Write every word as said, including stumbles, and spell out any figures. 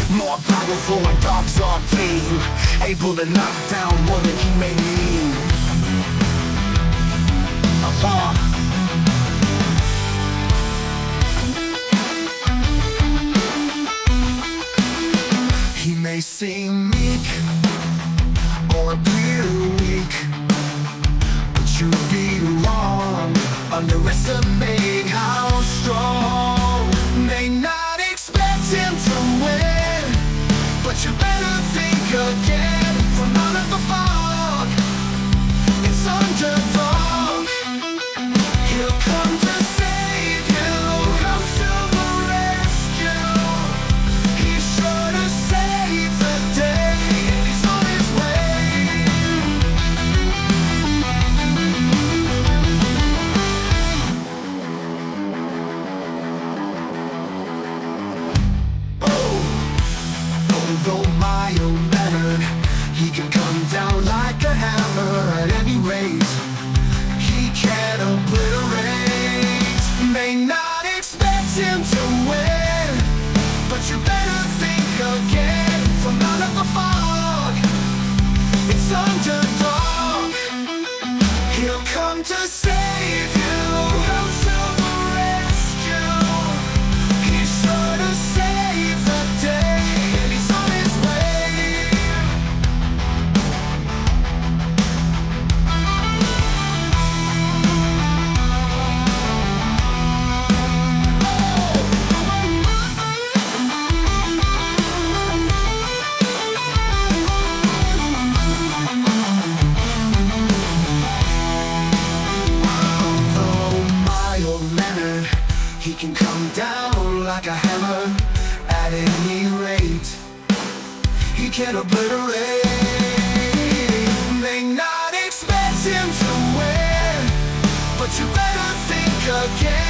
More powerful when dogs are tame, able to knock down more than he may need. uh, He may seem meek or appear weak, but you'd be wrong underestimate how strong. May not expect him to win, but you better think again. From out of the fog, it's underdog. He'll come to save you, come to the rescue. He's sure to save the day, and he's on his way. Although mild-mannered, he can come down like a hammer. At any rate, he can obliterate. May not expect him to win, but you better think again. From out of the fog, it's underdog. He'll come to save you, come to the rescue. He's sure to save the day, and he's on his way. Although mild-mannered, he can come down like a hammer. At any rate, he can obliterate. May not expect him to win, but you better think again.